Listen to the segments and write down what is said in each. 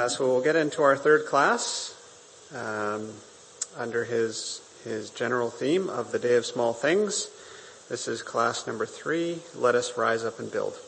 So we'll get into our third class under his general theme of the Day of Small Things. This is class number 3, Let Us Rise Up and Build.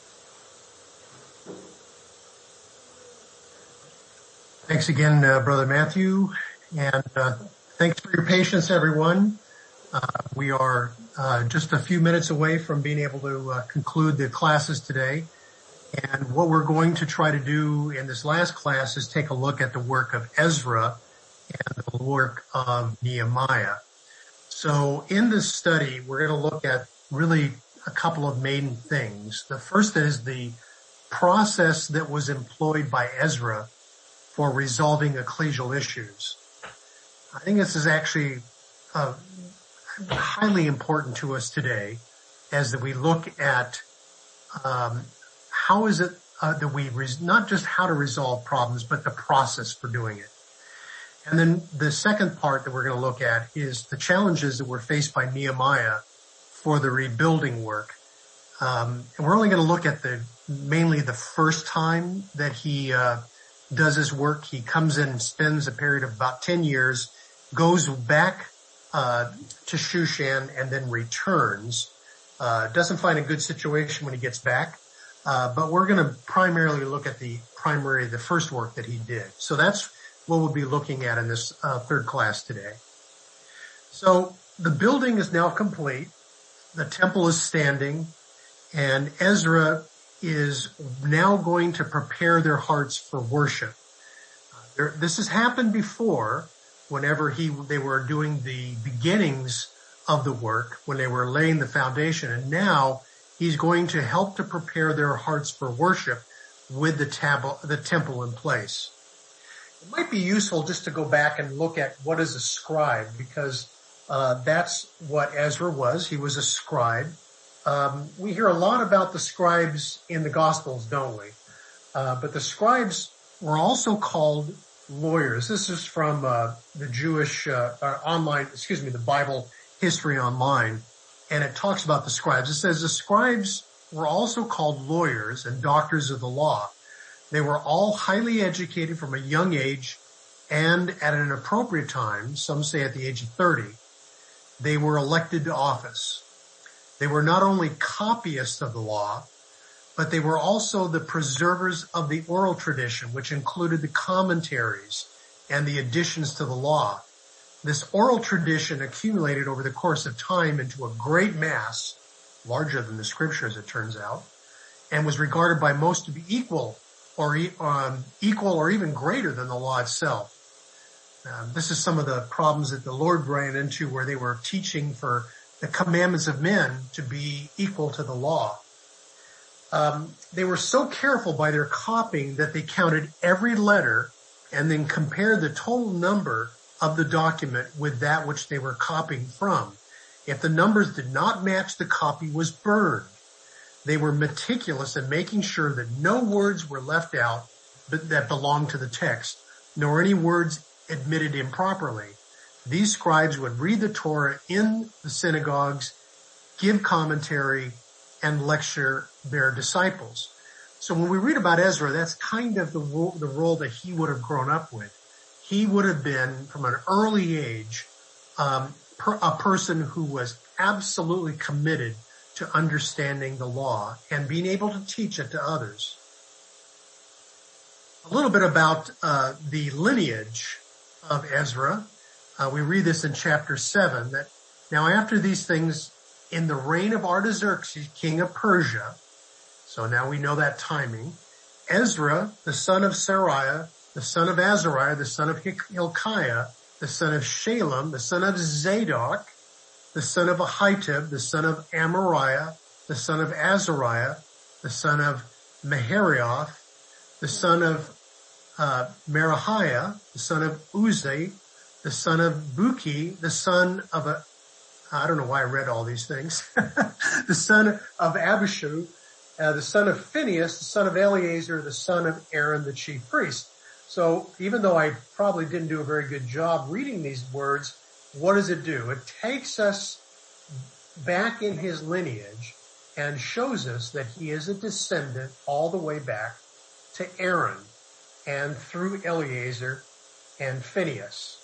Thanks again, Brother Matthew, and thanks for your patience, everyone. We are just a few minutes away from being able to conclude the classes today. And what we're going to try to do in this last class is take a look at the work of Ezra and the work of Nehemiah. So in this study, we're going to look at really a couple of main things. The first is the process that was employed by Ezra for resolving ecclesial issues. I think this is actually highly important to us today as that we look at how is it that we, not just how to resolve problems, but the process for doing it. And then the second part that we're going to look at is the challenges that were faced by Nehemiah for the rebuilding work. And we're only going to look at mainly the first time that he does his work. He comes in and spends a period of about 10 years, goes back to Shushan and then returns. Doesn't find a good situation when he gets back. But we're going to primarily look at the first work that he did. So that's what we'll be looking at in this third class today. So the building is now complete. The temple is standing, and Ezra is now going to prepare their hearts for worship. This has happened before whenever they were doing the beginnings of the work, when they were laying the foundation, and now he's going to help to prepare their hearts for worship with the temple in place. It might be useful just to go back and look at what is a scribe, because that's what Ezra was. He was a scribe. We hear a lot about the scribes in the Gospels, don't we? But the scribes were also called lawyers. This is from the Bible History Online. And it talks about the scribes. It says the scribes were also called lawyers and doctors of the law. They were all highly educated from a young age, and at an appropriate time, some say at the age of 30, they were elected to office. They were not only copyists of the law, but they were also the preservers of the oral tradition, which included the commentaries and the additions to the law. This oral tradition accumulated over the course of time into a great mass, larger than the scripture as it turns out, and was regarded by most to be equal or even greater than the law itself. This is some of the problems that the Lord ran into, where they were teaching for the commandments of men to be equal to the law. They were so careful by their copying that they counted every letter and then compared the total number of the document with that which they were copying from. If the numbers did not match, the copy was burned. They were meticulous in making sure that no words were left out that belonged to the text, nor any words admitted improperly. These scribes would read the Torah in the synagogues, give commentary, and lecture their disciples. So when we read about Ezra, that's kind of the role that he would have grown up with. He would have been, from an early age, a person who was absolutely committed to understanding the law and being able to teach it to others. A little bit about the lineage of Ezra. We read this in chapter 7, that now after these things, in the reign of Artaxerxes, king of Persia, so now we know that timing, Ezra, the son of Seraiah, the son of Azariah, the son of Hilkiah, the son of Shalem, the son of Zadok, the son of Ahitub, the son of Amariah, the son of Azariah, the son of Maharioth, the son of Merahiah, the son of Uzi, the son of Buki, the son of I don't know why I read all these things, the son of Abishu, the son of Phinehas, the son of Eleazar, the son of Aaron, the chief priest. So even though I probably didn't do a very good job reading these words, what does it do? It takes us back in his lineage and shows us that he is a descendant all the way back to Aaron. and through Eleazar and Phinehas.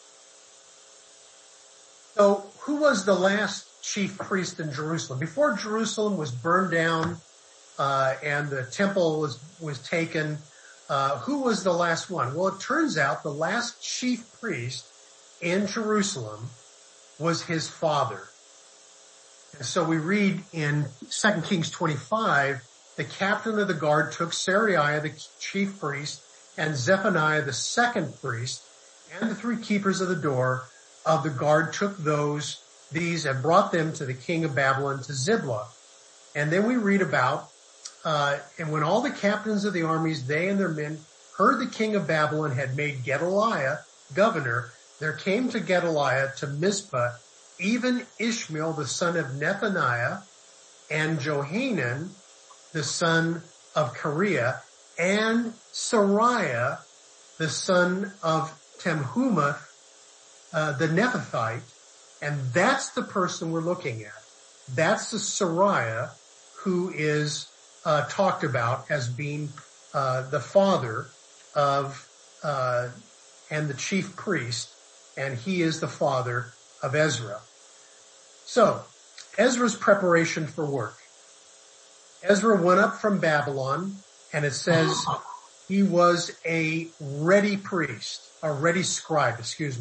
So who was the last chief priest in Jerusalem? Before Jerusalem was burned down and the temple was taken, who was the last one? Well, it turns out the last chief priest in Jerusalem was his father. And so we read in 2 Kings 25, the captain of the guard took Seraiah, the chief priest, and Zephaniah, the second priest, and the three keepers of the door of the guard took these and brought them to the king of Babylon to Ziblah. And then we read about, and when all the captains of the armies, they and their men, heard the king of Babylon had made Gedaliah governor, there came to Gedaliah to Mizpah even Ishmael, the son of Nethaniah, and Johanan, the son of Kareah, and Seraiah, the son of Temhumath, the Nephathite, and that's the person we're looking at. That's the Seraiah who is talked about as being the father of and the chief priest, and he is the father of Ezra. So, Ezra's preparation for work. Ezra went up from Babylon, and it says he was a ready priest, a ready scribe.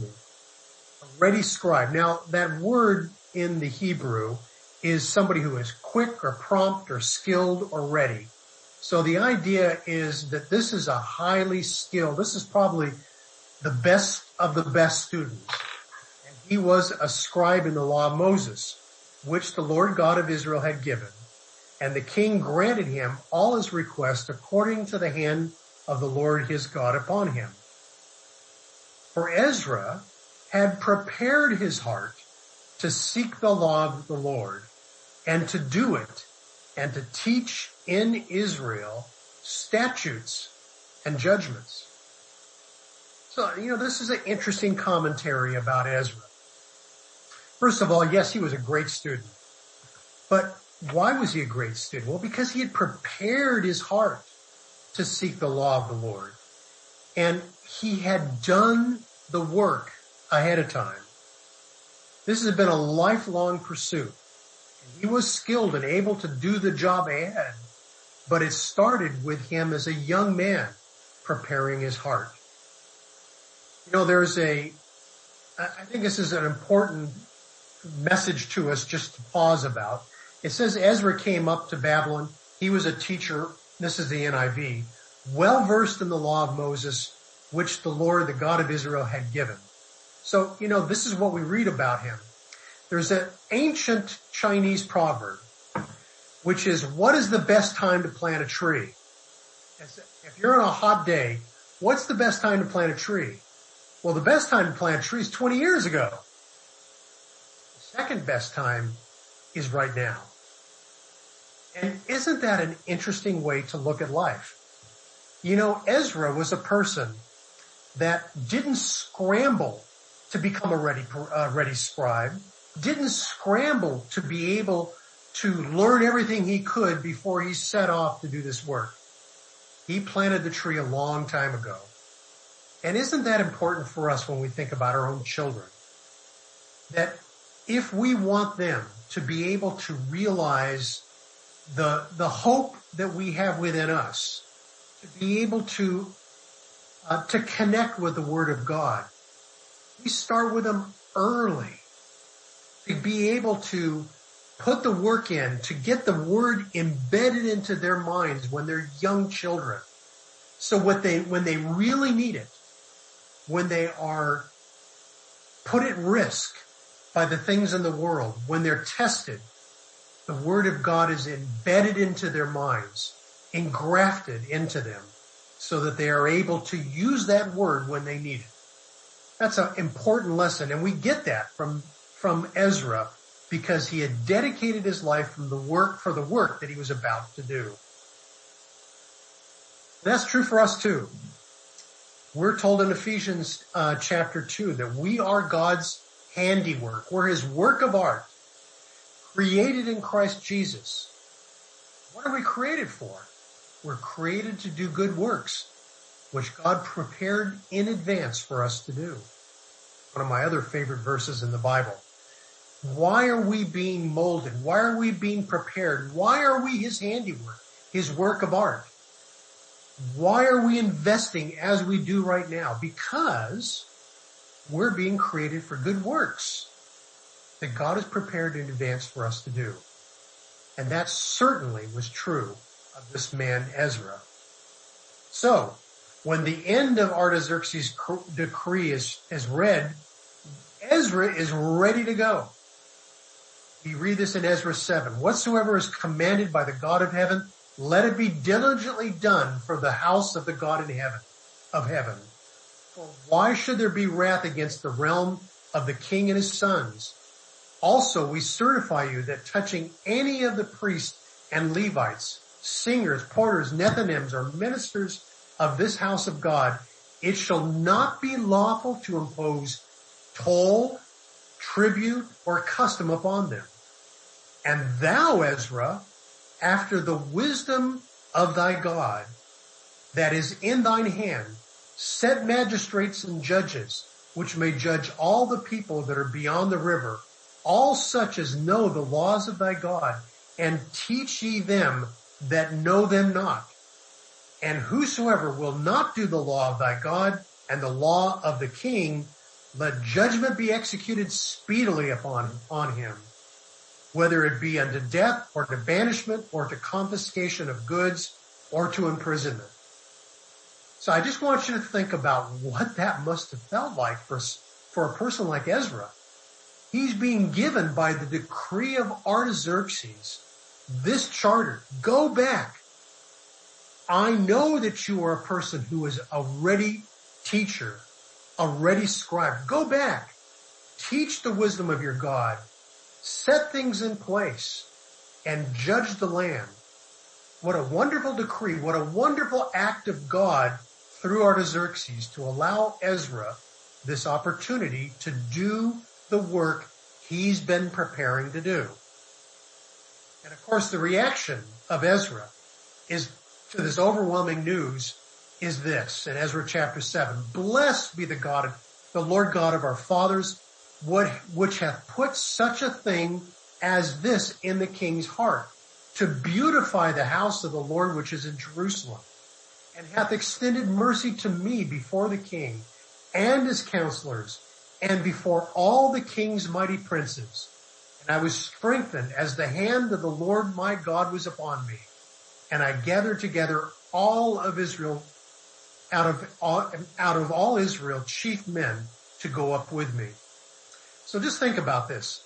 A ready scribe. Now, that word in the Hebrew is somebody who is quick or prompt or skilled or ready. So the idea is that this is a highly skilled, this is probably the best of the best students. And he was a scribe in the law of Moses, which the Lord God of Israel had given. And the king granted him all his requests according to the hand of the Lord his God upon him. For Ezra had prepared his heart to seek the law of the Lord and to do it and to teach in Israel statutes and judgments. So, this is an interesting commentary about Ezra. First of all, yes, he was a great student. But why was he a great student? Well, because he had prepared his heart to seek the law of the Lord. And he had done the work ahead of time. This has been a lifelong pursuit. And he was skilled and able to do the job ahead. But it started with him as a young man preparing his heart. I think this is an important message to us just to pause about. It says Ezra came up to Babylon. He was a teacher, this is the NIV, well versed in the law of Moses, which the Lord, the God of Israel, had given. So, this is what we read about him. There's an ancient Chinese proverb, which is, what is the best time to plant a tree? If you're on a hot day, what's the best time to plant a tree? Well, the best time to plant a tree is 20 years ago. The second best time is right now. And isn't that an interesting way to look at life? Ezra was a person that didn't scramble to become a ready scribe, didn't scramble to be able to learn everything he could before he set off to do this work. He planted the tree a long time ago. And isn't that important for us when we think about our own children? That if we want them to be able to realize the hope that we have within us, to be able to connect with the Word of God, we start with them early. To be able to put the work in, to get the Word embedded into their minds when they're young children. So when they really need it, when they are put at risk by the things in the world, when they're tested, the Word of God is embedded into their minds, engrafted into them, so that they are able to use that Word when they need it. That's an important lesson, and we get that from Ezra because he had dedicated his life for the work that he was about to do. That's true for us too. We're told in Ephesians chapter 2 that we are God's handiwork. We're his work of art, created in Christ Jesus. What are we created for? We're created to do good works. which God prepared in advance for us to do. One of my other favorite verses in the Bible. Why are we being molded? Why are we being prepared? Why are we his handiwork, his work of art? Why are we investing as we do right now? Because we're being created for good works that God has prepared in advance for us to do. And that certainly was true of this man Ezra. So, when the end of Artaxerxes' decree is read, Ezra is ready to go. We read this in Ezra 7. Whatsoever is commanded by the God of heaven, let it be diligently done for the house of the God in heaven, of heaven. For why should there be wrath against the realm of the king and his sons? Also, we certify you that touching any of the priests and Levites, singers, porters, Nethinims, or ministers of this house of God, it shall not be lawful to impose toll, tribute, or custom upon them. And thou, Ezra, after the wisdom of thy God that is in thine hand, set magistrates and judges, which may judge all the people that are beyond the river, all such as know the laws of thy God, and teach ye them that know them not. And whosoever will not do the law of thy God and the law of the king, let judgment be executed speedily on him, whether it be unto death or to banishment or to confiscation of goods or to imprisonment. So I just want you to think about what that must have felt like for a person like Ezra. He's being given by the decree of Artaxerxes this charter. Go back. I know that you are a person who is a ready teacher, a ready scribe. Go back. Teach the wisdom of your God. Set things in place and judge the land. What a wonderful decree. What a wonderful act of God through Artaxerxes to allow Ezra this opportunity to do the work he's been preparing to do. And of course, the reaction of Ezra is to this overwhelming news is this in Ezra chapter 7. Blessed be the Lord God of our fathers, which hath put such a thing as this in the king's heart, to beautify the house of the Lord which is in Jerusalem, and hath extended mercy to me before the king and his counselors, and before all the king's mighty princes. And I was strengthened as the hand of the Lord my God was upon me. And I gathered together all of Israel, out of all Israel, chief men to go up with me. So just think about this.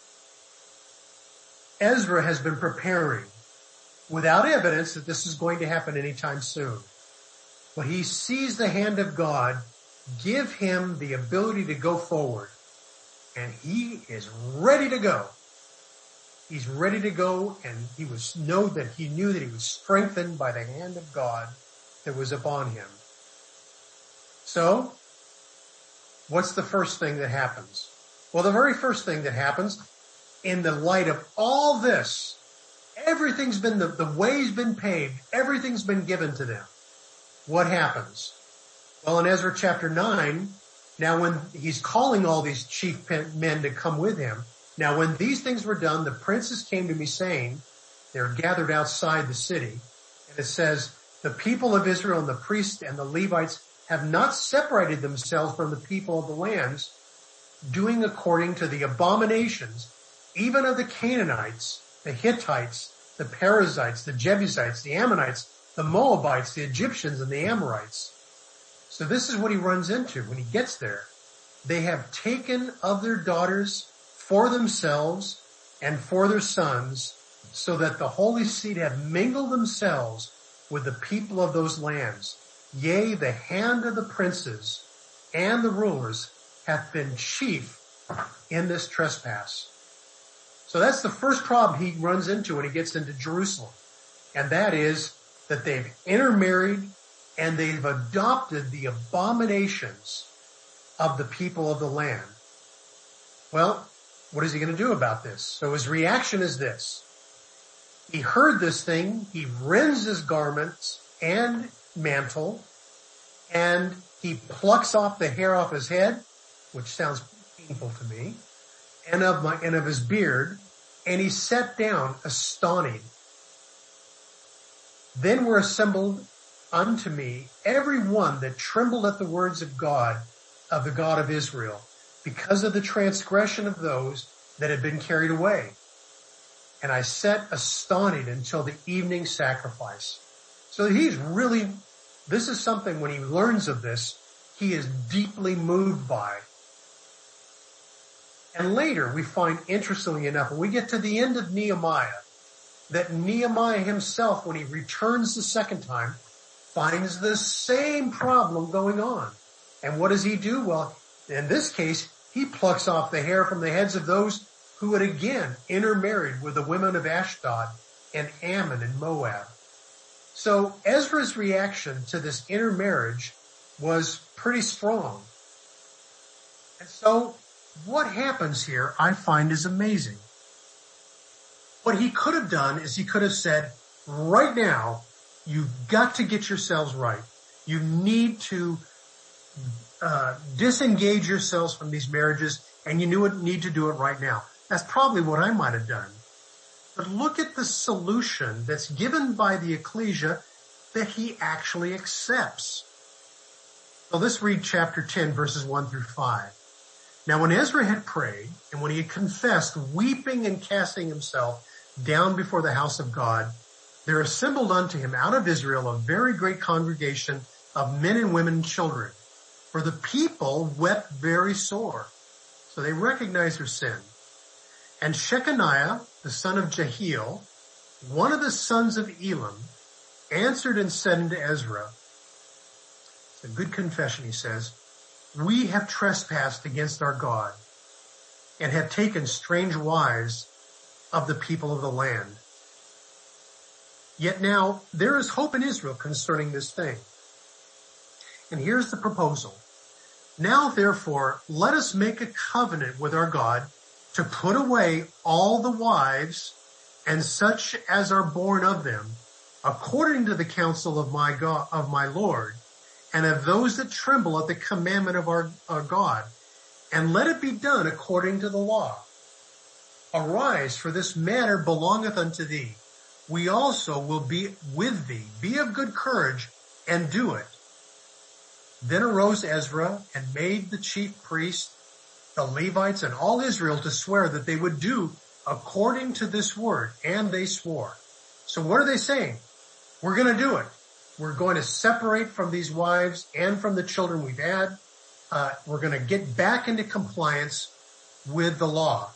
Ezra has been preparing without evidence that this is going to happen anytime soon. But he sees the hand of God give him the ability to go forward. And he is ready to go. He's ready to go, and he knew that he was strengthened by the hand of God that was upon him. So, what's the first thing that happens? Well, the very first thing that happens, in the light of all this, everything's been, the way's been paved, everything's been given to them. What happens? Well, in Ezra chapter 9, now when he's calling all these chief men to come with him, now when these things were done, the princes came to me saying, they're gathered outside the city, and it says, the people of Israel and the priests and the Levites have not separated themselves from the people of the lands, doing according to the abominations, even of the Canaanites, the Hittites, the Perizzites, the Jebusites, the Ammonites, the Moabites, the Egyptians, and the Amorites. So this is what he runs into when he gets there. They have taken of their daughters for themselves and for their sons, so that the holy seed have mingled themselves with the people of those lands. Yea, the hand of the princes and the rulers hath been chief in this trespass. So that's the first problem he runs into when he gets into Jerusalem. And that is that they've intermarried and they've adopted the abominations of the people of the land. Well, what is he going to do about this? So his reaction is this. He heard this thing. He rends his garments and mantle, and he plucks off the hair off his head, which sounds painful to me, and of his beard, and he sat down astonished. Then were assembled unto me every one that trembled at the words of God, of the God of Israel, because of the transgression of those that had been carried away. And I sat astonished until the evening sacrifice. So this is something when he learns of this, he is deeply moved by. And later we find, interestingly enough, when we get to the end of Nehemiah, that Nehemiah himself, when he returns the second time, finds the same problem going on. And what does he do? Well, in this case, he plucks off the hair from the heads of those who had again intermarried with the women of Ashdod and Ammon and Moab. So Ezra's reaction to this intermarriage was pretty strong. And so what happens here, I find, is amazing. What he could have done is he could have said, right now, you've got to get yourselves right. You need to disengage yourselves from these marriages, and you need to do it right now. That's probably what I might have done. But look at the solution that's given by the ecclesia that he actually accepts. So let's read chapter 10, verses 1 through 5. Now when Ezra had prayed, and when he had confessed, weeping and casting himself down before the house of God, there assembled unto him out of Israel a very great congregation of men and women and children. For the people wept very sore. So they recognized their sin. And Shechaniah, the son of Jehiel, one of the sons of Elam, answered and said unto Ezra, it's a good confession, he says, we have trespassed against our God and have taken strange wives of the people of the land. Yet now there is hope in Israel concerning this thing. And here's the proposal. Now therefore, let us make a covenant with our God to put away all the wives and such as are born of them, according to the counsel of my God, of my Lord, and of those that tremble at the commandment of our God, and let it be done according to the law. Arise, for this matter belongeth unto thee. We also will be with thee. Be of good courage, and do it. Then arose Ezra, and made the chief priests, the Levites, and all Israel to swear that they would do according to this word, and they swore. So what are they saying? We're going to do it. We're going to separate from these wives and from the children we've had. We're going to get back into compliance with the law.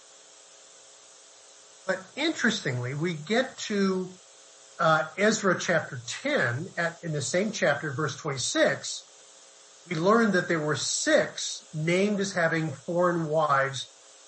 But interestingly, we get to Ezra chapter 10, in the same chapter, verse 26, we learn that there were 6 named as having foreign wives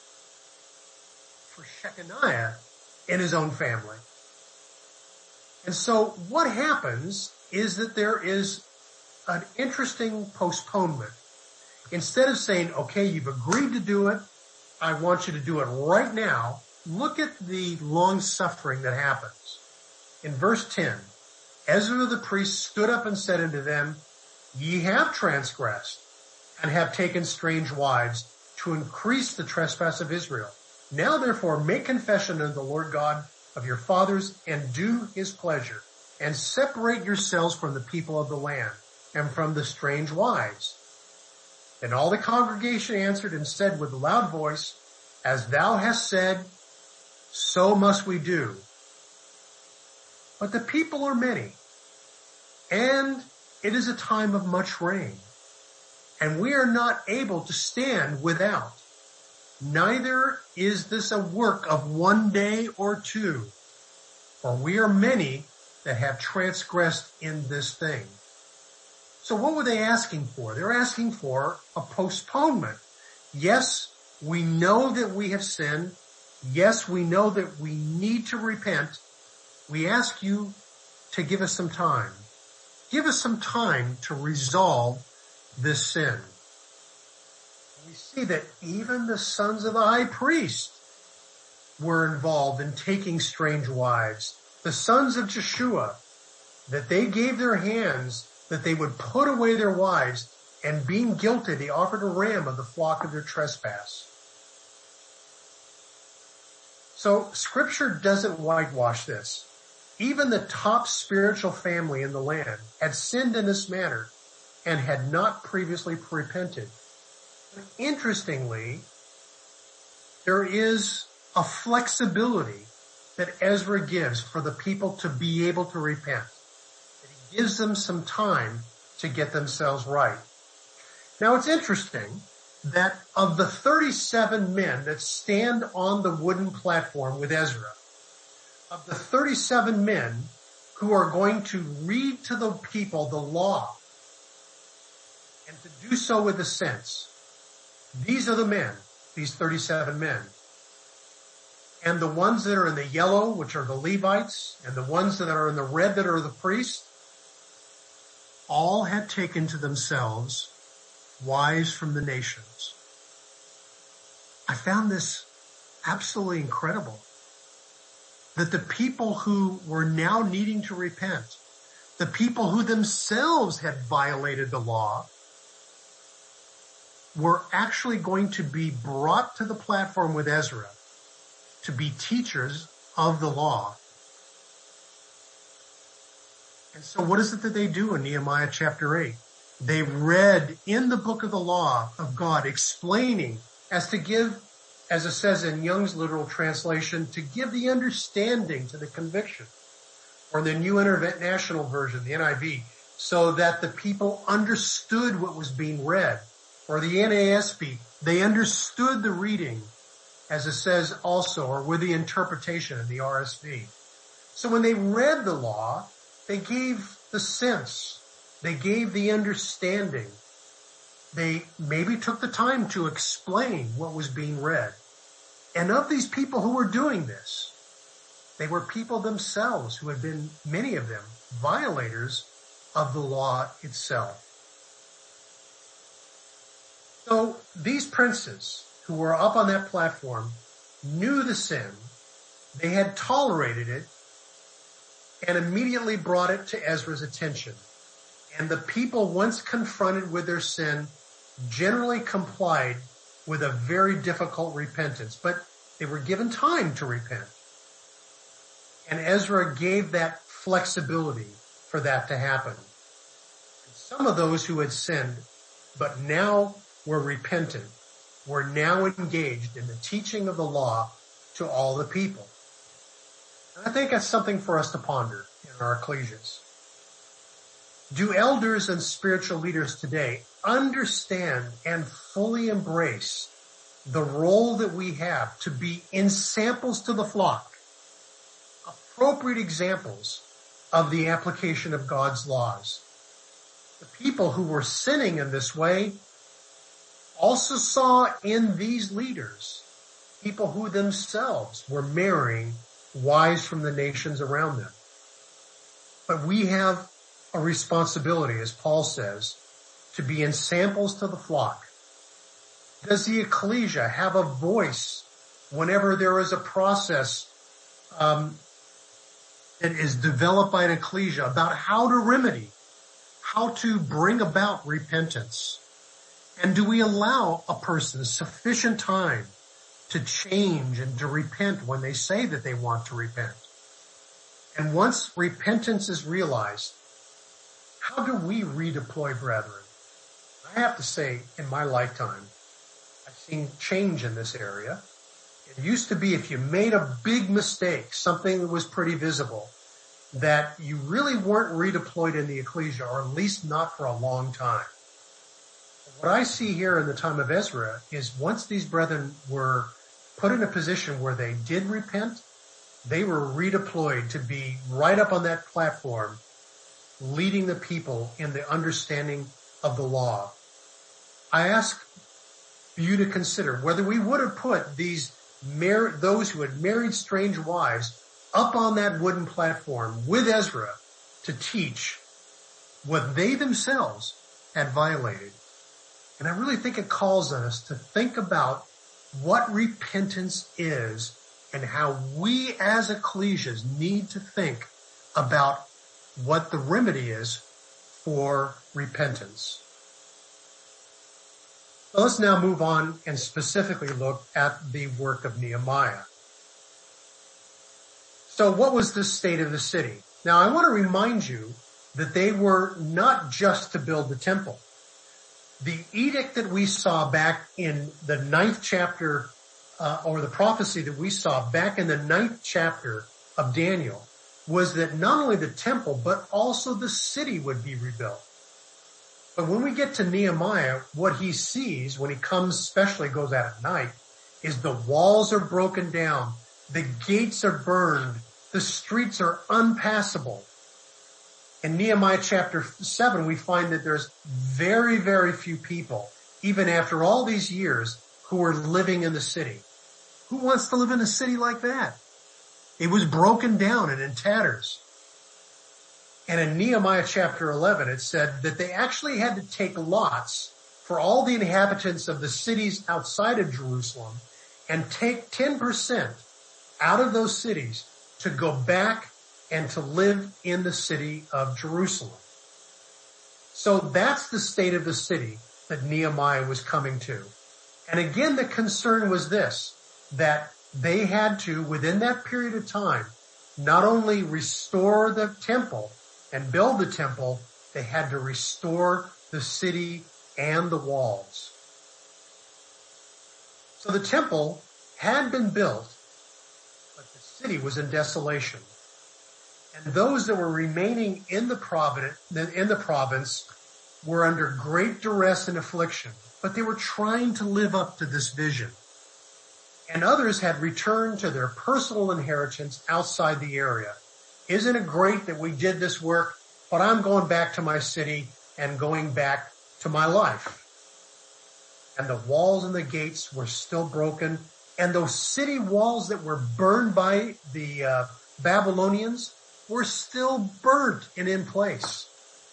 for Shechaniah in his own family. And so what happens is that there is an interesting postponement. Instead of saying, okay, you've agreed to do it, I want you to do it right now, look at the long suffering that happens. In verse 10, Ezra the priest stood up and said unto them, ye have transgressed and have taken strange wives to increase the trespass of Israel. Now therefore make confession unto the Lord God of your fathers and do his pleasure and separate yourselves from the people of the land and from the strange wives. Then all the congregation answered and said with a loud voice, as thou hast said, so must we do. But the people are many, and it is a time of much rain, and we are not able to stand without. Neither is this a work of one day or two, for we are many that have transgressed in this thing. So what were they asking for? They're asking for a postponement. Yes, we know that we have sinned. Yes, we know that we need to repent. We ask you to give us some time. Give us some time to resolve this sin. We see that even the sons of the high priest were involved in taking strange wives. The sons of Jeshua, that they gave their hands, that they would put away their wives, and being guilty, they offered a ram of the flock of their trespass. So Scripture doesn't whitewash this. Even the top spiritual family in the land had sinned in this manner and had not previously repented. But interestingly, there is a flexibility that Ezra gives for the people to be able to repent. He gives them some time to get themselves right. Now it's interesting that of the 37 men that stand on the wooden platform with Ezra, of the 37 men who are going to read to the people the law, and to do so with a sense, these are the men, these 37 men. And the ones that are in the yellow, which are the Levites, and the ones that are in the red that are the priests, all had taken to themselves wives from the nations. I found this absolutely incredible. That the people who were now needing to repent, the people who themselves had violated the law, were actually going to be brought to the platform with Ezra to be teachers of the law. And so what is it that they do in Nehemiah chapter 8? They read in the book of the law of God, explaining as to give, as it says in Young's literal translation, to give the understanding to the conviction, or the New International Version, the NIV, so that the people understood what was being read, or the NASB, they understood the reading, as it says also, or with the interpretation of the RSV. So when they read the law, they gave the sense, they gave the understanding, they maybe took the time to explain what was being read. And of these people who were doing this, they were people themselves who had been, many of them, violators of the law itself. So these princes who were up on that platform knew the sin, they had tolerated it, and immediately brought it to Ezra's attention. And the people, once confronted with their sin, generally complied with a very difficult repentance, but they were given time to repent. And Ezra gave that flexibility for that to happen. And some of those who had sinned, but now were repentant, were now engaged in the teaching of the law to all the people. And I think that's something for us to ponder in our ecclesias. Do elders and spiritual leaders today understand and fully embrace the role that we have to be ensamples to the flock, appropriate examples of the application of God's laws? The people who were sinning in this way also saw in these leaders people who themselves were marrying wives from the nations around them. But we have a responsibility, as Paul says, to be ensamples to the flock. Does the ecclesia have a voice whenever there is a process that is developed by an ecclesia about how to remedy, how to bring about repentance? And do we allow a person sufficient time to change and to repent when they say that they want to repent? And once repentance is realized, how do we redeploy brethren? I have to say, in my lifetime, I've seen change in this area. It used to be if you made a big mistake, something that was pretty visible, that you really weren't redeployed in the ecclesia, or at least not for a long time. What I see here in the time of Ezra is once these brethren were put in a position where they did repent, they were redeployed to be right up on that platform, leading the people in the understanding of the law. I ask you to consider whether we would have put those who had married strange wives up on that wooden platform with Ezra to teach what they themselves had violated. And I really think it calls on us to think about what repentance is and how we as ecclesias need to think about what the remedy is for repentance. So let's now move on and specifically look at the work of Nehemiah. So what was the state of the city? Now I want to remind you that they were not just to build the temple. The edict that we saw back in the 9th chapter, or the prophecy that we saw back in the 9th chapter of Daniel, was that not only the temple, but also the city would be rebuilt. But when we get to Nehemiah, what he sees when he comes, especially goes out at night, is the walls are broken down, the gates are burned, the streets are unpassable. In Nehemiah chapter 7, we find that there's very, very few people, even after all these years, who are living in the city. Who wants to live in a city like that? It was broken down and in tatters. And in Nehemiah chapter 11, it said that they actually had to take lots for all the inhabitants of the cities outside of Jerusalem and take 10% out of those cities to go back and to live in the city of Jerusalem. So that's the state of the city that Nehemiah was coming to. And again, the concern was this, that they had to, within that period of time, not only restore the temple and build the temple, they had to restore the city and the walls. So the temple had been built, but the city was in desolation. And those that were remaining in the province were under great duress and affliction, but they were trying to live up to this vision. And others had returned to their personal inheritance outside the area. Isn't it great that we did this work, but I'm going back to my city and going back to my life. And the walls and the gates were still broken, and those city walls that were burned by the Babylonians were still burnt and in place.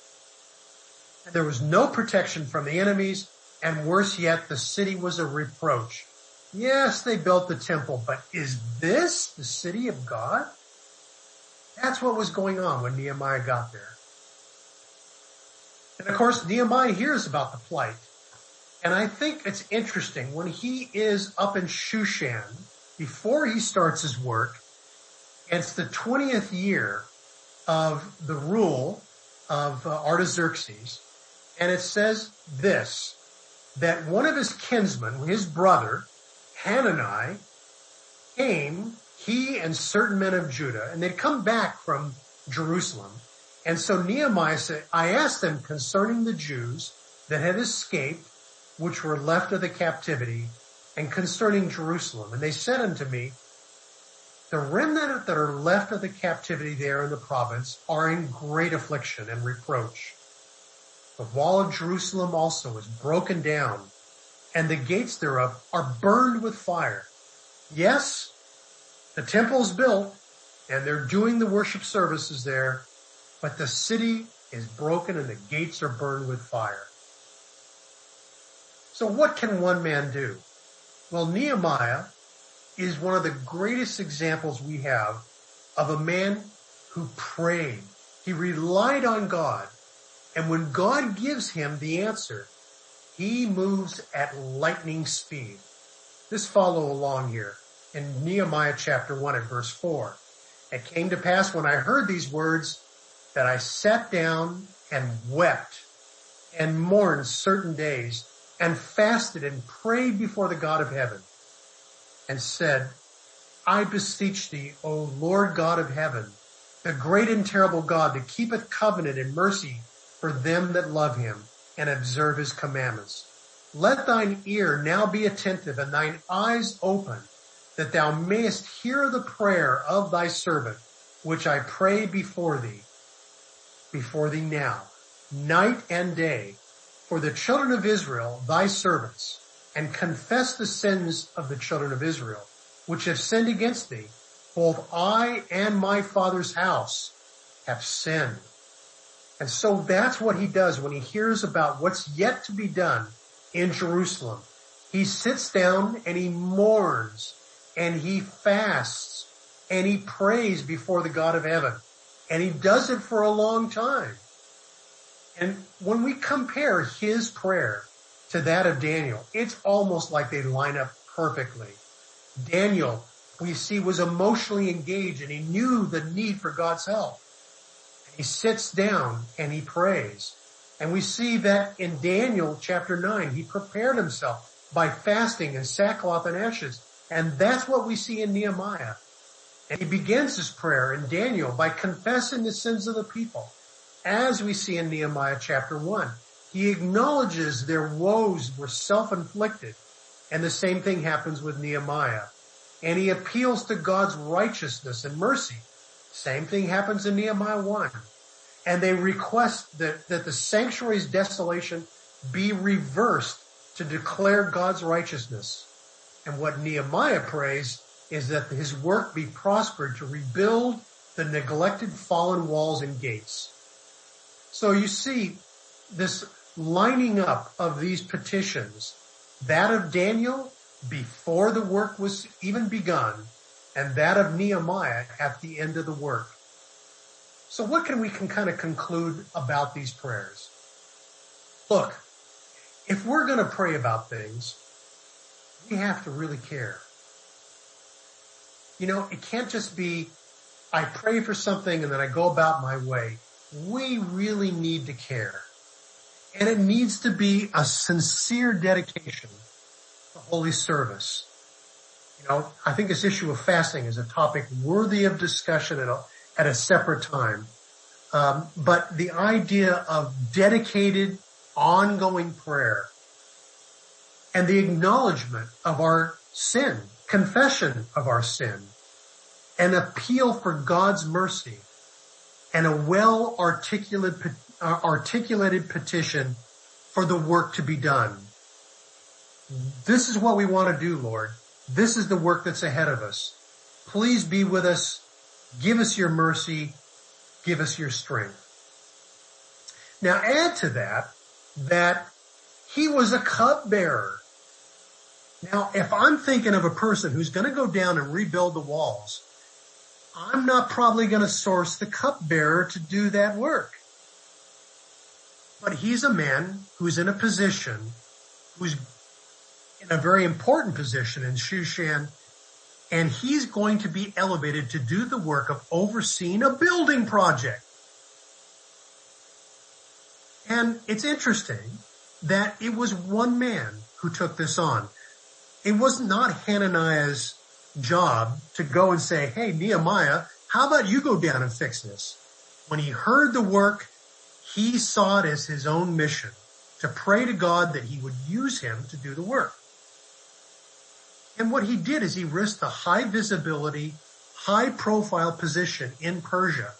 And there was no protection from the enemies, and worse yet, the city was a reproach. Yes, they built the temple, but is this the city of God? That's what was going on when Nehemiah got there. And of course, Nehemiah hears about the plight. And I think it's interesting, when he is up in Shushan, before he starts his work, it's the 20th year of the rule of Artaxerxes, and it says this, that one of his kinsmen, his brother, Hanani, came, he and certain men of Judah, and they'd come back from Jerusalem. And so Nehemiah said, I asked them concerning the Jews that had escaped, which were left of the captivity, and concerning Jerusalem. And they said unto me, the remnant that are left of the captivity there in the province are in great affliction and reproach. The wall of Jerusalem also is broken down, and the gates thereof are burned with fire. Yes, the temple is built, and they're doing the worship services there, but the city is broken and the gates are burned with fire. So what can one man do? Well, Nehemiah is one of the greatest examples we have of a man who prayed. He relied on God. And when God gives him the answer, he moves at lightning speed. Just follow along here in Nehemiah chapter 1 and verse 4. It came to pass when I heard these words that I sat down and wept and mourned certain days and fasted and prayed before the God of heaven and said, I beseech thee, O Lord God of heaven, the great and terrible God that keepeth covenant and mercy for them that love him and observe his commandments. Let thine ear now be attentive and thine eyes open, that thou mayest hear the prayer of thy servant, which I pray before thee now, night and day, for the children of Israel, thy servants, and confess the sins of the children of Israel, which have sinned against thee. Both I and my father's house have sinned. And so that's what he does when he hears about what's yet to be done in Jerusalem. He sits down and he mourns and he fasts and he prays before the God of heaven. And he does it for a long time. And when we compare his prayer to that of Daniel, it's almost like they line up perfectly. Daniel, we see, was emotionally engaged and he knew the need for God's help. And he sits down and he prays. And we see that in Daniel chapter 9, he prepared himself by fasting and sackcloth and ashes. And that's what we see in Nehemiah. And he begins his prayer in Daniel by confessing the sins of the people, as we see in Nehemiah chapter 1. He acknowledges their woes were self-inflicted, and the same thing happens with Nehemiah. And he appeals to God's righteousness and mercy. Same thing happens in Nehemiah 1. And they request that the sanctuary's desolation be reversed to declare God's righteousness. And what Nehemiah prays is that his work be prospered to rebuild the neglected fallen walls and gates. So you see this lining up of these petitions, that of Daniel before the work was even begun, and that of Nehemiah at the end of the work. So what can we kind of conclude about these prayers? Look, if we're going to pray about things, we have to really care. You know, it can't just be, I pray for something and then I go about my way. We really need to care. And it needs to be a sincere dedication to holy service. You know, I think this issue of fasting is a topic worthy of discussion at a separate time. But the idea of dedicated, ongoing prayer and the acknowledgement of our sin, confession of our sin, an appeal for God's mercy, and a articulated petition for the work to be done. This is what we want to do, Lord. This is the work that's ahead of us. Please be with us. Give us your mercy. Give us your strength. Now add to that he was a cupbearer. Now, if I'm thinking of a person who's going to go down and rebuild the walls, I'm not probably going to source the cupbearer to do that work. But he's a man who's in a position, who's in a very important position in Shushan, and he's going to be elevated to do the work of overseeing a building project. And it's interesting that it was one man who took this on. It was not Hananiah's job to go and say, hey, Nehemiah, how about you go down and fix this? When he heard the work, he saw it as his own mission to pray to God that he would use him to do the work. And what he did is he risked a high visibility, high profile position in Persia.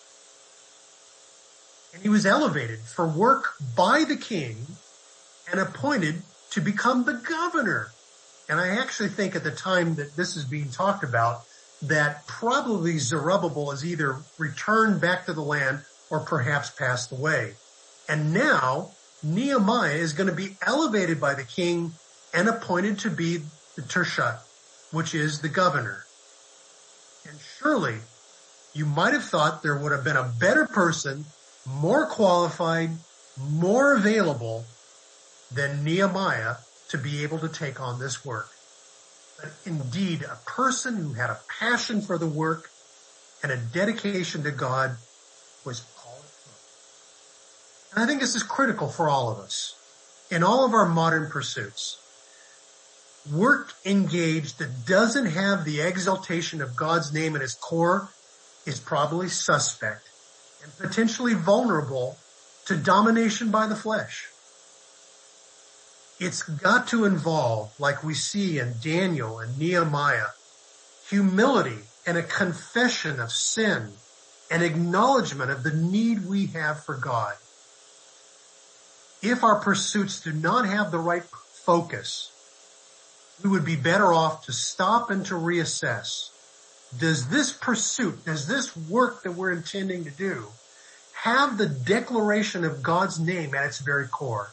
And he was elevated for work by the king and appointed to become the governor. And I actually think at the time that this is being talked about, that probably Zerubbabel has either returned back to the land or perhaps passed away. And now Nehemiah is going to be elevated by the king and appointed to be the Tershat, which is the governor. And surely you might have thought there would have been a better person, more qualified, more available than Nehemiah to be able to take on this work. But indeed, a person who had a passion for the work and a dedication to God was all it took. And I think this is critical for all of us in all of our modern pursuits. Work engaged that doesn't have the exaltation of God's name at its core is probably suspect and potentially vulnerable to domination by the flesh. It's got to involve, like we see in Daniel and Nehemiah, humility and a confession of sin and acknowledgement of the need we have for God. If our pursuits do not have the right focus, we would be better off to stop and to reassess. Does this pursuit, does this work that we're intending to do have the declaration of God's name at its very core?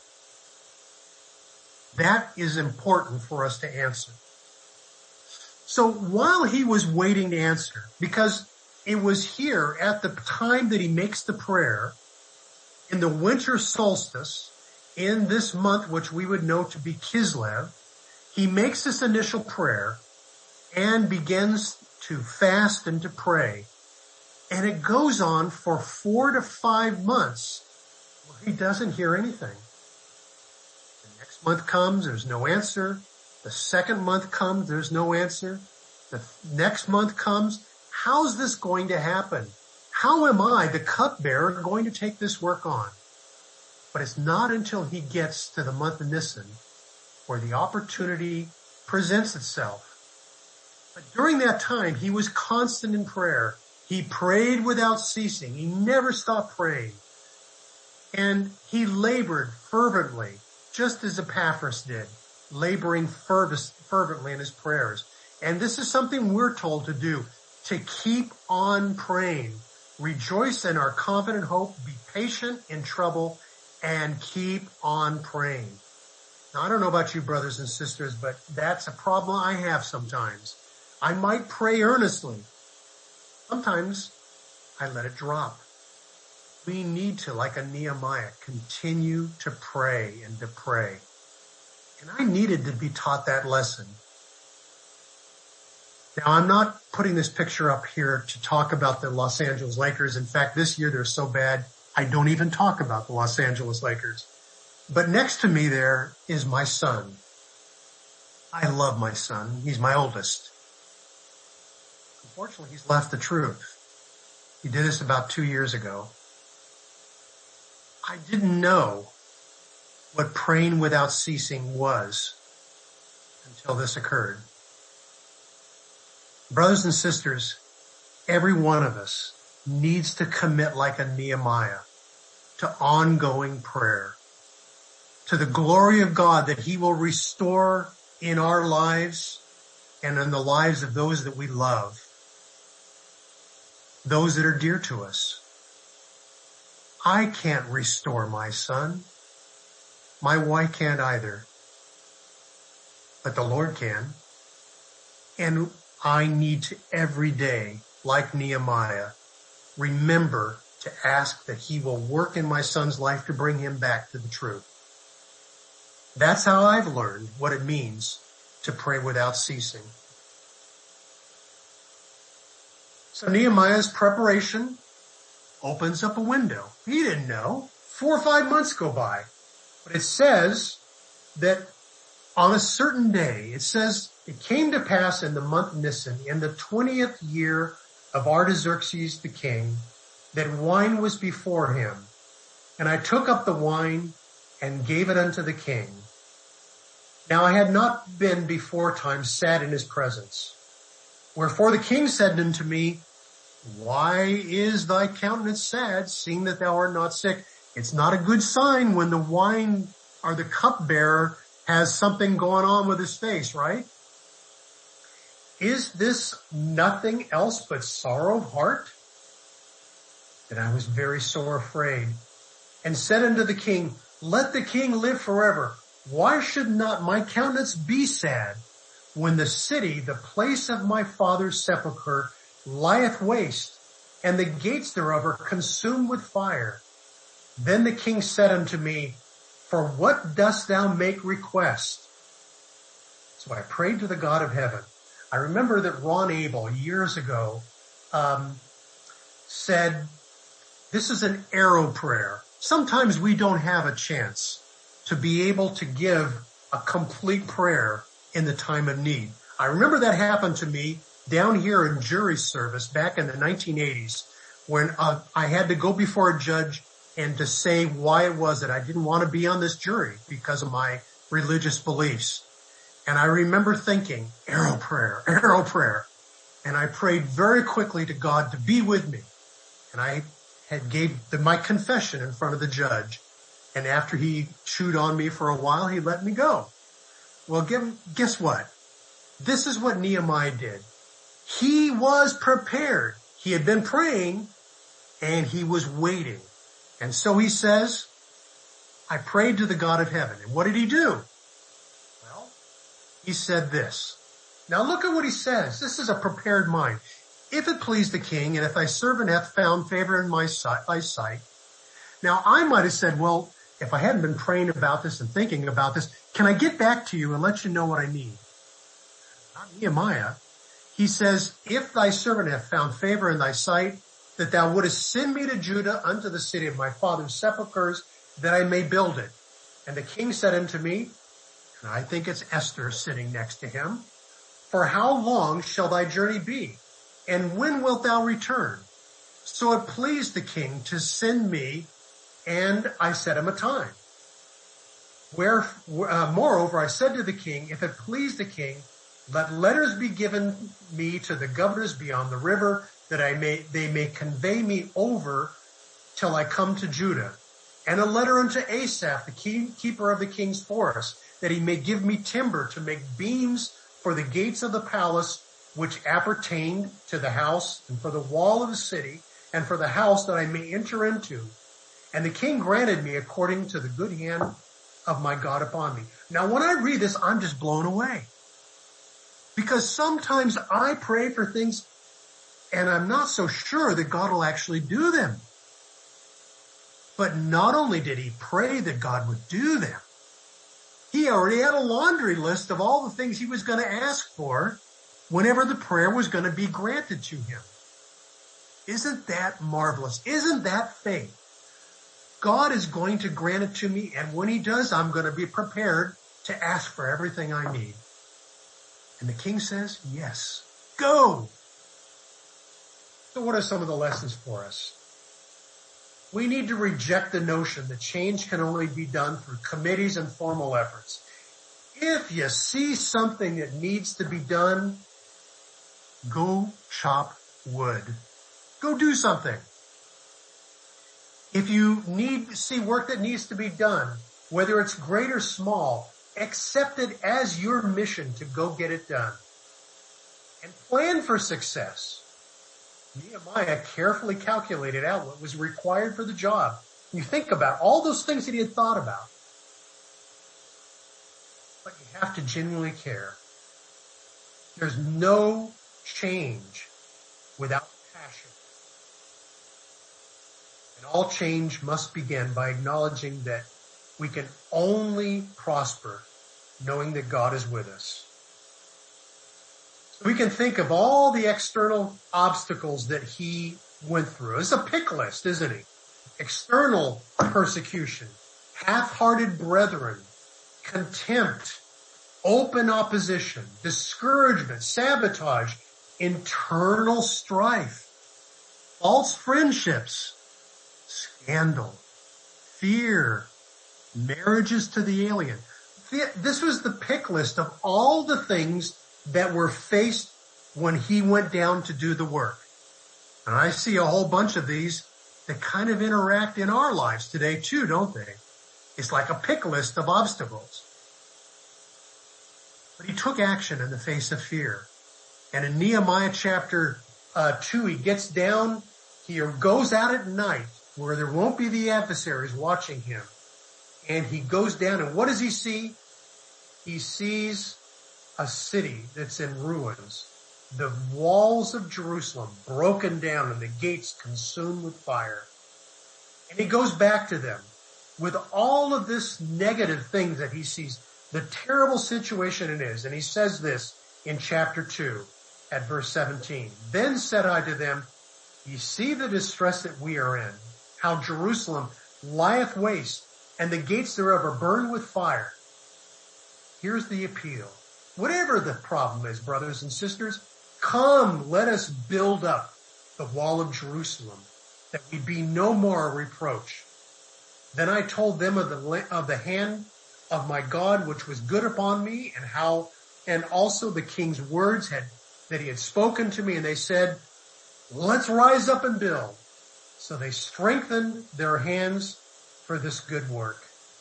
That is important for us to answer. So while he was waiting to answer, because it was here at the time that he makes the prayer in the winter solstice, in this month which we would know to be Kislev, he makes this initial prayer and begins to fast and to pray. And it goes on for 4 to 5 months where he doesn't hear anything. The next month comes, there's no answer. The second month comes, there's no answer. The next month comes. How's this going to happen? How am I, the cupbearer, going to take this work on? But it's not until he gets to the month of Nisan where the opportunity presents itself. But during that time, he was constant in prayer. He prayed without ceasing. He never stopped praying. And he labored fervently, just as Epaphras did, laboring fervently in his prayers. And this is something we're told to do, to keep on praying. Rejoice in our confident hope, be patient in trouble, and keep on praying. Now, I don't know about you brothers and sisters, but that's a problem I have sometimes. I might pray earnestly. Sometimes I let it drop. We need to, like a Nehemiah, continue to pray and to pray. And I needed to be taught that lesson. Now, I'm not putting this picture up here to talk about the Los Angeles Lakers. In fact, this year they're so bad, I don't even talk about the Los Angeles Lakers. But next to me there is my son. I love my son. He's my oldest. Unfortunately, he's left the truth. He did this about 2 years ago. I didn't know what praying without ceasing was until this occurred. Brothers and sisters, every one of us needs to commit like a Nehemiah to ongoing prayer, to the glory of God that he will restore in our lives and in the lives of those that we love, those that are dear to us. I can't restore my son. My wife can't either. But the Lord can. And I need to every day, like Nehemiah, remember to ask that he will work in my son's life to bring him back to the truth. That's how I've learned what it means to pray without ceasing. So Nehemiah's preparation opens up a window. He didn't know. 4 or 5 months go by. But it says that on a certain day, it says, it came to pass in the month Nisan, in the 20th year of Artaxerxes the king, that wine was before him. And I took up the wine and gave it unto the king. Now I had not been before time sat in his presence. Wherefore the king said unto me, why is thy countenance sad, seeing that thou art not sick? It's not a good sign when the wine or the cupbearer has something going on with his face, right? Is this nothing else but sorrow of heart? Then I was very sore afraid, and said unto the king, let the king live forever. Why should not my countenance be sad, when the city, the place of my father's sepulchre, lieth waste, and the gates thereof are consumed with fire? Then the king said unto me, for what dost thou make request? So I prayed to the God of heaven. I remember that Ron Abel years ago said, this is an arrow prayer. Sometimes we don't have a chance to be able to give a complete prayer in the time of need. I remember that happened to me down here in jury service back in the 1980s when I had to go before a judge and to say why it was that I didn't want to be on this jury because of my religious beliefs. And I remember thinking, arrow prayer. And I prayed very quickly to God to be with me. And I had gave my confession in front of the judge. And after he chewed on me for a while, he let me go. Well, guess what? This is what Nehemiah did. He was prepared. He had been praying and he was waiting. And so he says, I prayed to the God of heaven. And what did he do? Well, he said this. Now look at what he says. This is a prepared mind. If it please the king, and if thy servant hath found favor in thy sight, Now, I might have said, well, if I hadn't been praying about this and thinking about this, can I get back to you and let you know what I need? Not Nehemiah. He says, if thy servant hath found favor in thy sight, that thou wouldest send me to Judah unto the city of my father's sepulchres, that I may build it. And the king said unto me, and I think it's Esther sitting next to him, for how long shall thy journey be? And when wilt thou return? So it pleased the king to send me, and I set him a time. Moreover, I said to the king, if it please the king, let letters be given me to the governors beyond the river, that they may convey me over till I come to Judah. And a letter unto Asaph, the keeper of the king's forest, that he may give me timber to make beams for the gates of the palace, which appertained to the house, and for the wall of the city, and for the house that I may enter into. And the king granted me according to the good hand of my God upon me. Now, when I read this, I'm just blown away. Because sometimes I pray for things and I'm not so sure that God will actually do them. But not only did he pray that God would do them, he already had a laundry list of all the things he was going to ask for whenever the prayer was going to be granted to him. Isn't that marvelous? Isn't that faith? God is going to grant it to me, and when he does, I'm going to be prepared to ask for everything I need. And the king says, yes, go. So what are some of the lessons for us? We need to reject the notion that change can only be done through committees and formal efforts. If you see something that needs to be done, go chop wood. Go do something. If you see work that needs to be done, whether it's great or small, accept it as your mission to go get it done. And plan for success. Nehemiah carefully calculated out what was required for the job. You think about all those things that he had thought about. But you have to genuinely care. There's no change without passion. And all change must begin by acknowledging that we can only prosper knowing that God is with us. We can think of all the external obstacles that he went through. It's a pick list, isn't he? External persecution, half-hearted brethren, contempt, open opposition, discouragement, sabotage, internal strife, false friendships, scandal, fear, marriages to the alien. This was the pick list of all the things that were faced when he went down to do the work. And I see a whole bunch of these that kind of interact in our lives today too, don't they? It's like a pick list of obstacles. But he took action in the face of fear. And in Nehemiah chapter 2, he gets down, he goes out at night where there won't be the adversaries watching him. And he goes down, and what does he see? He sees a city that's in ruins, the walls of Jerusalem broken down and the gates consumed with fire. And he goes back to them with all of this negative things that he sees, the terrible situation it is. And he says this in chapter 2 at verse 17. Then said I to them, ye see the distress that we are in, how Jerusalem lieth waste, and the gates thereof are burned with fire. Here's the appeal. Whatever the problem is, brothers and sisters, come, let us build up the wall of Jerusalem, that we be no more a reproach. Then I told them of the hand of my God, which was good upon me, and also the king's words that he had spoken to me, and they said, let's rise up and build. So they strengthened their hands for this good work.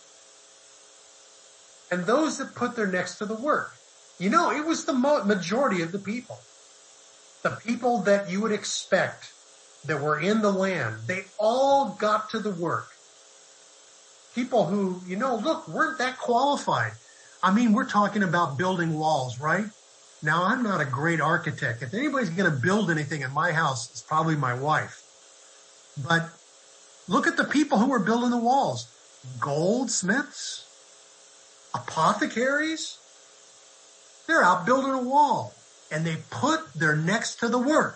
And those that put their necks to the work, it was the majority of the people. The people that you would expect that were in the land, they all got to the work. People who, weren't that qualified. I mean, we're talking about building walls, right? Now, I'm not a great architect. If anybody's going to build anything in my house, it's probably my wife. But Look at the people who were building the walls. Goldsmiths, apothecaries, they're out building a wall, and they put their necks to the work.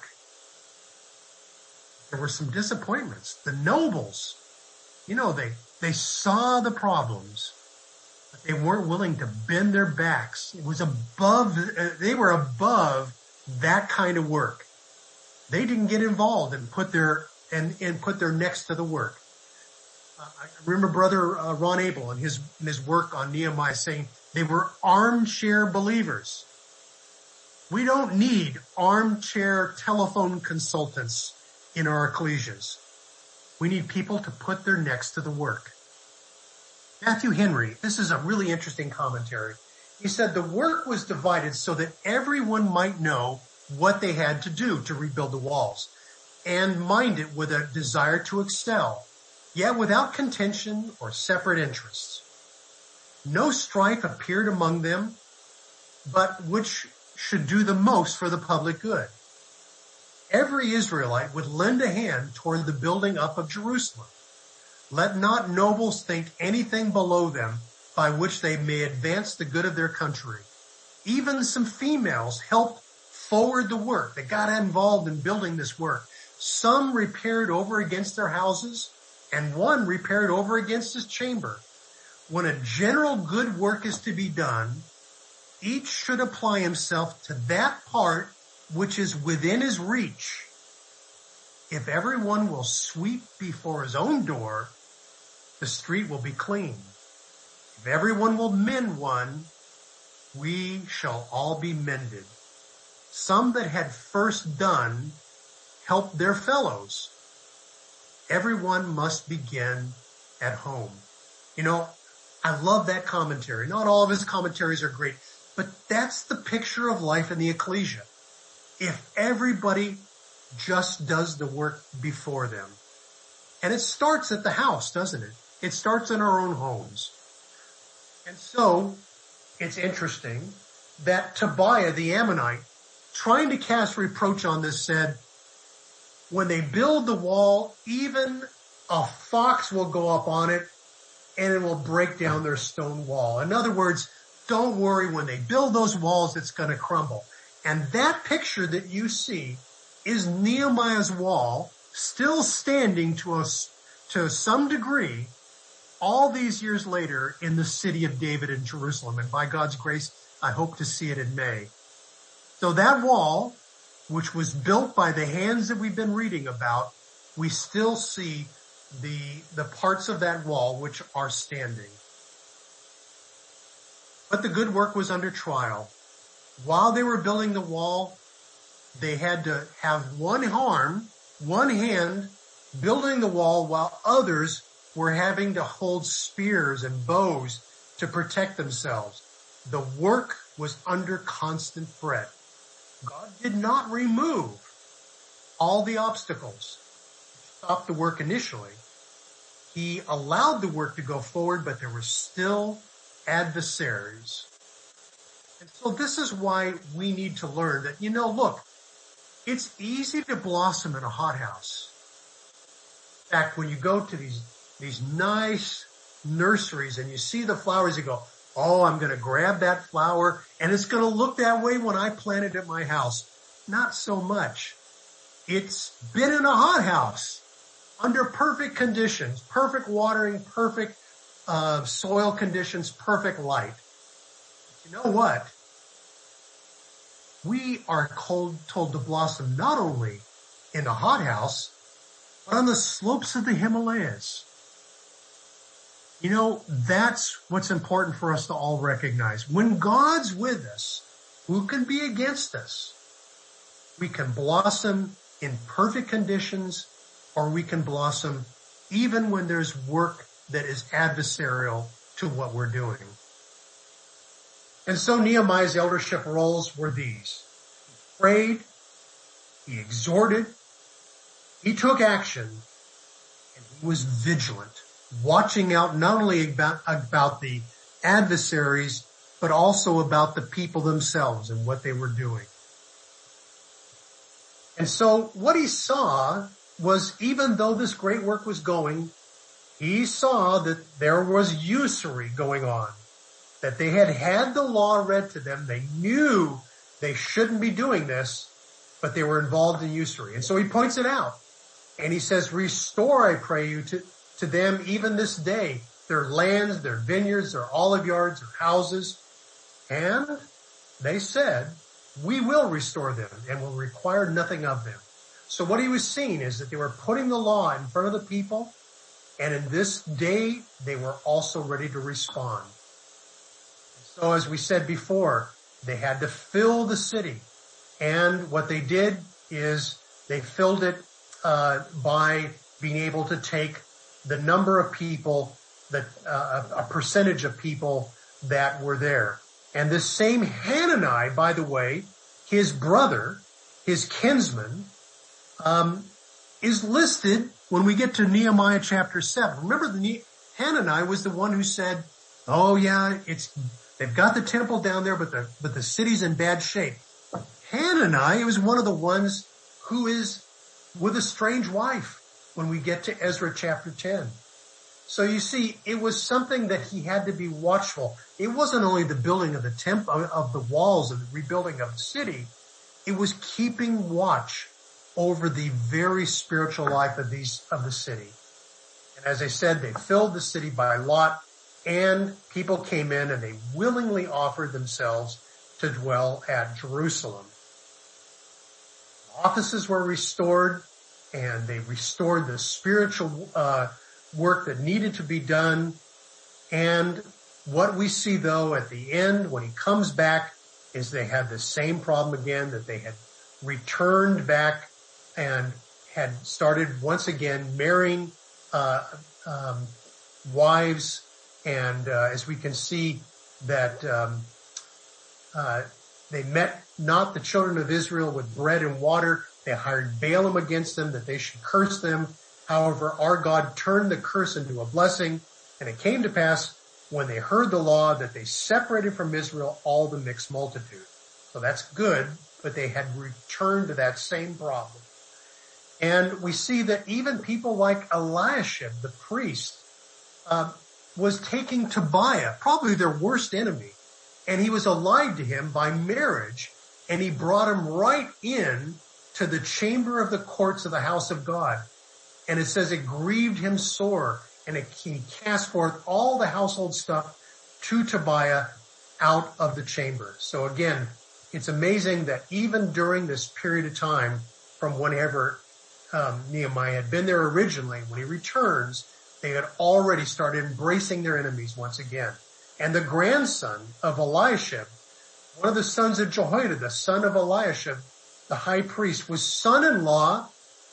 There were some disappointments. The nobles, they saw the problems, but they weren't willing to bend their backs. It was they were above that kind of work. They didn't get involved and put their necks to the work. I remember Brother Ron Abel in his work on Nehemiah saying they were armchair believers. We don't need armchair telephone consultants in our ecclesias. We need people to put their necks to the work. Matthew Henry, this is a really interesting commentary. He said the work was divided so that everyone might know what they had to do to rebuild the walls and mind it with a desire to excel, yet without contention or separate interests. No strife appeared among them, but which should do the most for the public good. Every Israelite would lend a hand toward the building up of Jerusalem. Let not nobles think anything below them by which they may advance the good of their country. Even some females helped forward the work. They got involved in building this work. Some repaired over against their houses, and one repaired over against his chamber. When a general good work is to be done, each should apply himself to that part which is within his reach. If everyone will sweep before his own door, the street will be clean. If everyone will mend one, we shall all be mended. Some that had first done helped their fellows. Everyone must begin at home. I love that commentary. Not all of his commentaries are great, but that's the picture of life in the ecclesia. If everybody just does the work before them. And it starts at the house, doesn't it? It starts in our own homes. And so, it's interesting that Tobiah the Ammonite, trying to cast reproach on this, said, when they build the wall, even a fox will go up on it and it will break down their stone wall. In other words, don't worry, when they build those walls, it's going to crumble. And that picture that you see is Nehemiah's wall, still standing to some degree all these years later in the city of David in Jerusalem. And by God's grace, I hope to see it in May. So that wall, which was built by the hands that we've been reading about, we still see the parts of that wall which are standing. But the good work was under trial. While they were building the wall, they had to have one hand building the wall while others were having to hold spears and bows to protect themselves. The work was under constant threat. God did not remove all the obstacles to stop the work initially. He allowed the work to go forward, but there were still adversaries. And so this is why we need to learn that, look, it's easy to blossom in a hothouse. In fact, when you go to these nice nurseries and you see the flowers, you go, oh, I'm going to grab that flower and it's going to look that way when I plant it at my house. Not so much. It's been in a hothouse under perfect conditions, perfect watering, perfect soil conditions, perfect light. You know what? We are told to blossom not only in a hothouse, but on the slopes of the Himalayas. That's what's important for us to all recognize. When God's with us, who can be against us? We can blossom in perfect conditions, or we can blossom even when there's work that is adversarial to what we're doing. And so Nehemiah's eldership roles were these. He prayed, he exhorted, he took action, and he was vigilant, watching out not only about the adversaries, but also about the people themselves and what they were doing. And so what he saw was, even though this great work was going, he saw that there was usury going on, that they had had the law read to them. They knew they shouldn't be doing this, but they were involved in usury. And so he points it out. And he says, restore, I pray you, to them even this day, their lands, their vineyards, their olive yards, their houses. And they said, we will restore them and will require nothing of them. So what he was seeing is that they were putting the law in front of the people. And in this day, they were also ready to respond. So as we said before, they had to fill the city. And what they did is they filled it by being able to take the number of people, that a percentage of people that were there. And this same Hanani, by the way, his brother, his kinsman, is listed when we get to Nehemiah chapter 7. Remember, Hanani was the one who said, oh yeah, they've got the temple down there, but the city's in bad shape. Hanani was one of the ones who is with a strange wife when we get to Ezra chapter 10. So you see, it was something that he had to be watchful. It wasn't only the building of the temple, of the walls and the rebuilding of the city. It was keeping watch over the very spiritual life of the city. And as I said, they filled the city by lot, and people came in and they willingly offered themselves to dwell at Jerusalem. Offices were restored, and they restored the spiritual work that needed to be done. And what we see, though, at the end, when he comes back, is they had the same problem again, that they had returned back and had started once again marrying wives. And as we can see that they met not the children of Israel with bread and water. They hired Balaam against them, that they should curse them. However, our God turned the curse into a blessing. And it came to pass, when they heard the law, that they separated from Israel all the mixed multitude. So that's good, but they had returned to that same problem. And we see that even people like Eliashib, the priest, was taking Tobiah, probably their worst enemy, and he was allied to him by marriage, and he brought him right in to the chamber of the courts of the house of God. And it says it grieved him sore, and he cast forth all the household stuff to Tobiah out of the chamber. So again, it's amazing that even during this period of time, from whenever Nehemiah had been there originally, when he returns, they had already started embracing their enemies once again. And the grandson of Eliashib, one of the sons of Jehoiada, the son of Eliashib, the high priest, was son-in-law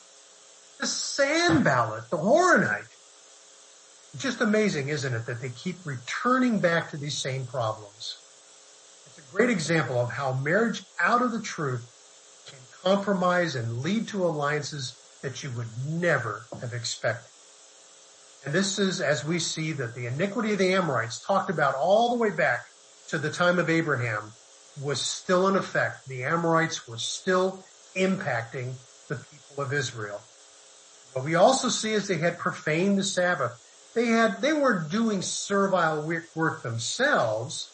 to Sanballat, the Horonite. Just amazing, isn't it, that they keep returning back to these same problems. It's a great example of how marriage out of the truth can compromise and lead to alliances that you would never have expected. And this is, as we see, that the iniquity of the Amorites, talked about all the way back to the time of Abraham, was still in effect. The Amorites were still impacting the people of Israel. What we also see is they had profaned the Sabbath. They weren't doing servile work themselves,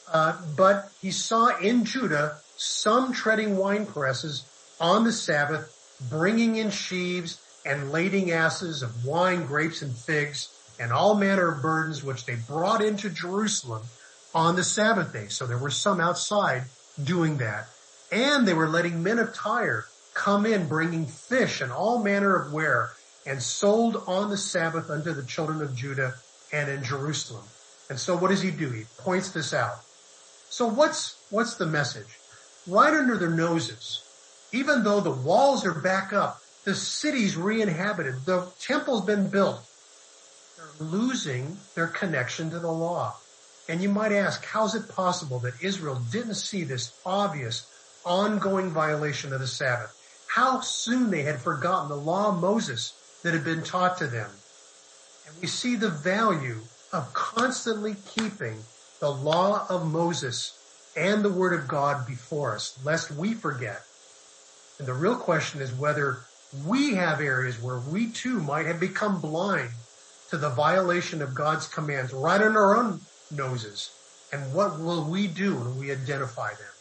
but he saw in Judah some treading wine presses on the Sabbath, bringing in sheaves and lading asses of wine, grapes, and figs, and all manner of burdens which they brought into Jerusalem on the Sabbath day. So there were some outside doing that. And they were letting men of Tyre come in, bringing fish and all manner of ware, and sold on the Sabbath unto the children of Judah and in Jerusalem. And so what does he do? He points this out. So what's the message? Right under their noses, even though the walls are back up, the city's re-inhabited, the temple's been built, they're losing their connection to the law. And you might ask, how is it possible that Israel didn't see this obvious, ongoing violation of the Sabbath? How soon they had forgotten the law of Moses that had been taught to them. And we see the value of constantly keeping the law of Moses and the Word of God before us, lest we forget. And the real question is whether we have areas where we too might have become blind to the violation of God's commands right on our own noses. And what will we do when we identify them?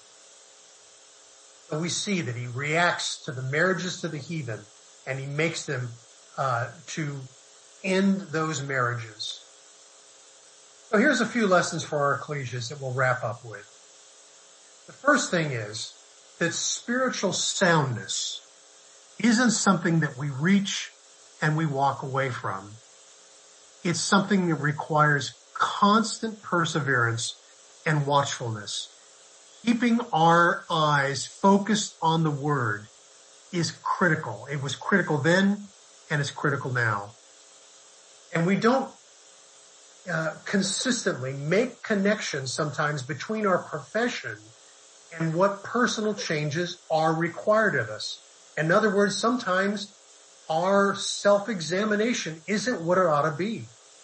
So we see that he reacts to the marriages to the heathen, and he makes them to end those marriages. So here's a few lessons for our ecclesias that we'll wrap up with. The first thing is that spiritual soundness isn't something that we reach and we walk away from. It's something that requires constant perseverance and watchfulness. Keeping our eyes focused on the Word is critical. It was critical then, and it's critical now. And we don't consistently make connections sometimes between our profession and what personal changes are required of us. In other words, sometimes our self-examination isn't what it ought to be.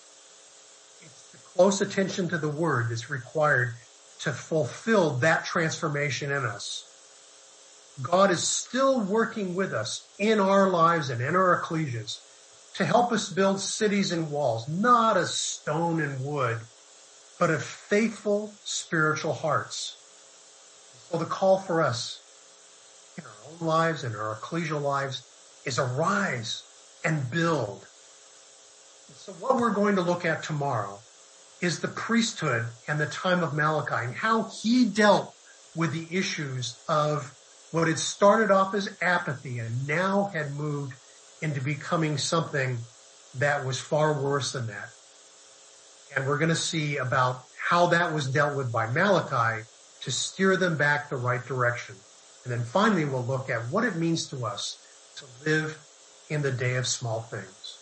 It's the close attention to the Word that's required to fulfill that transformation in us. God is still working with us in our lives and in our ecclesias to help us build cities and walls, not of stone and wood, but of faithful spiritual hearts. So the call for us in our own lives and our ecclesial lives is arise and build. So what we're going to look at tomorrow is the priesthood and the time of Malachi and how he dealt with the issues of what had started off as apathy and now had moved into becoming something that was far worse than that. And we're going to see about how that was dealt with by Malachi to steer them back the right direction. And then finally, we'll look at what it means to us to live in the day of small things.